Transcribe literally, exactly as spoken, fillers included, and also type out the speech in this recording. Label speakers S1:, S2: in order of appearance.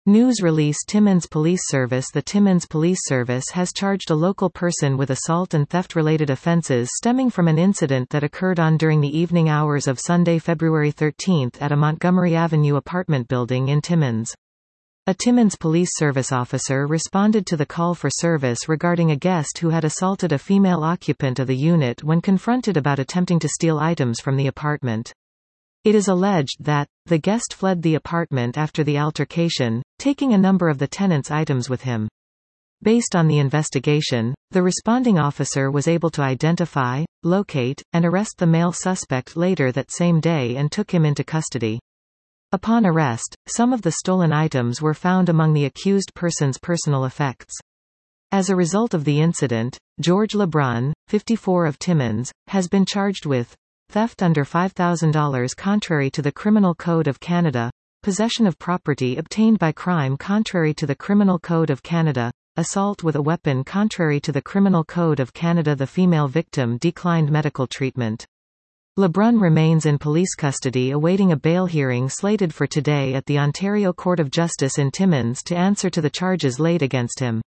S1: News release Timmins Police Service The Timmins Police Service has charged a local person with assault and theft-related offences stemming from an incident that occurred on during the evening hours of Sunday, February thirteenth at a Montgomery Avenue apartment building in Timmins. A Timmins Police Service officer responded to the call for service regarding a guest who had assaulted a female occupant of the unit when confronted about attempting to steal items from the apartment. It is alleged that the guest fled the apartment after the altercation, taking a number of the tenants' items with him. Based on the investigation, the responding officer was able to identify, locate, and arrest the male suspect later that same day and took him into custody. Upon arrest, some of the stolen items were found among the accused person's personal effects. As a result of the incident, George LeBrun, fifty-four of Timmins, has been charged with theft under five thousand dollars contrary to the Criminal Code of Canada, possession of property obtained by crime contrary to the Criminal Code of Canada, assault with a weapon contrary to the Criminal Code of Canada. The female victim declined medical treatment. LeBrun remains in police custody awaiting a bail hearing slated for today at the Ontario Court of Justice in Timmins to answer to the charges laid against him.